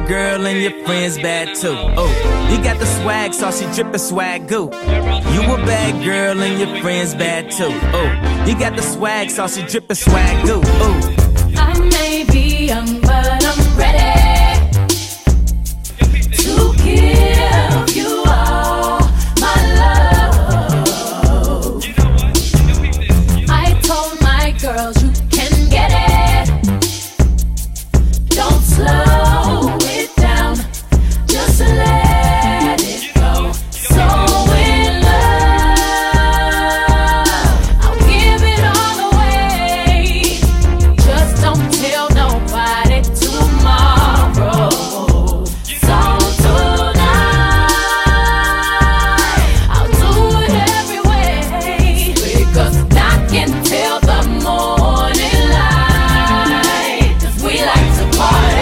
girl and your friends bad too. Oh, you got the swag, saucy drippin' swag goo. You a bad girl and your friends bad too. Oh, you got the swag, saucy drippin' swag goo. Oh, I may be young, but I'm ready to give you all my love. I told my girls you can get it. Don't slow it down, just let it go. So in love, I'll give it all away. Just don't tell nobody tomorrow. So tonight, I'll do it every way, because I can tell the morning light, 'cause we like to party.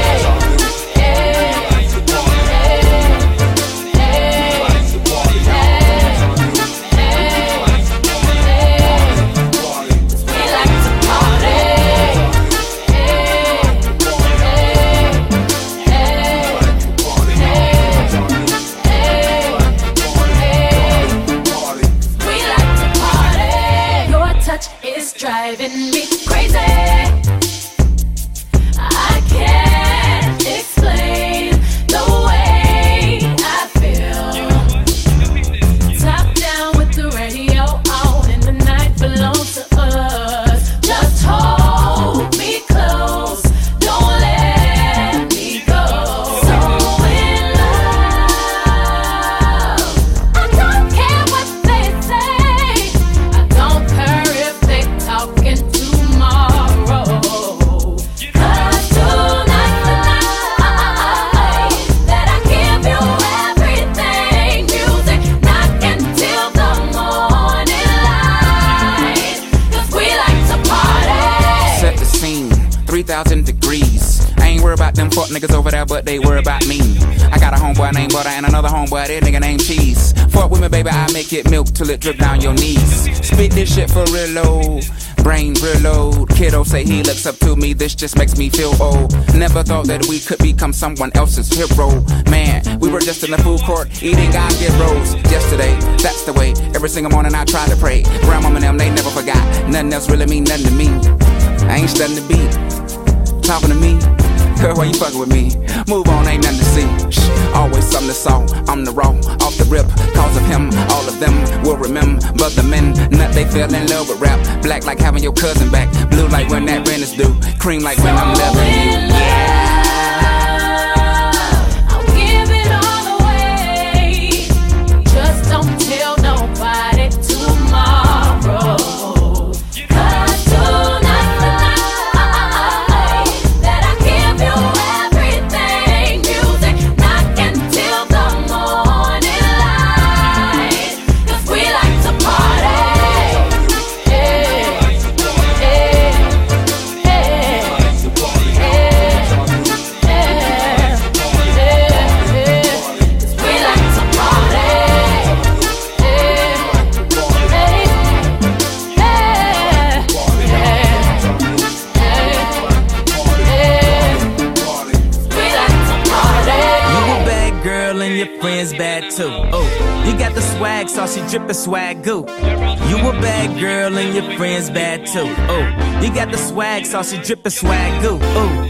It's driving me crazy. I can't explain the way I feel. Top down with the radio on, and the night belongs to us. Just hold me close, don't let me go. So in love, I don't care what they say. I don't care if they talking tomorrow. 'Cause tonight's the night that I give you everything. Music knocking till the morning light, 'cause we like to party. Set the scene, 3,000 degrees. I ain't worried about them fuck niggas over there, but they worry about me. I got a homeboy named Butter and another homeboy, that nigga named Cheese. Fuck with me, baby, I make it milk till it drip down your knees. Spit this shit for real low, brain reload. Kiddo say he looks up to me, this just makes me feel old. Never thought that we could become someone else's hero. Man, we were just in the food court eating God-given rolls. Yesterday, that's the way. Every single morning I try to pray. Grandmama and them, they never forgot. Nothing else really mean nothing to me. I ain't studying the beat. Talking to me, girl, why you fucking with me? Move on, ain't nothing to see. Shh, always something to saw. I'm the raw, off the rip. Cause of him, all of them will remember the men. Nut, they fell in love with rap. Black like having your cousin back. Blue like when that rent is due. Cream like when I'm loving you. I'll give it all away. Just don't tell nobody tomorrow. 'Cause tonight's the night that I give you everything. Music knocking till the morning light, 'cause we like to party. your friends bad too. Oh, you got the swag, saucy drippin' swag goo. You a bad girl and your friends bad too. Oh, you got the swag, saucy drippin' swag goo. Oh.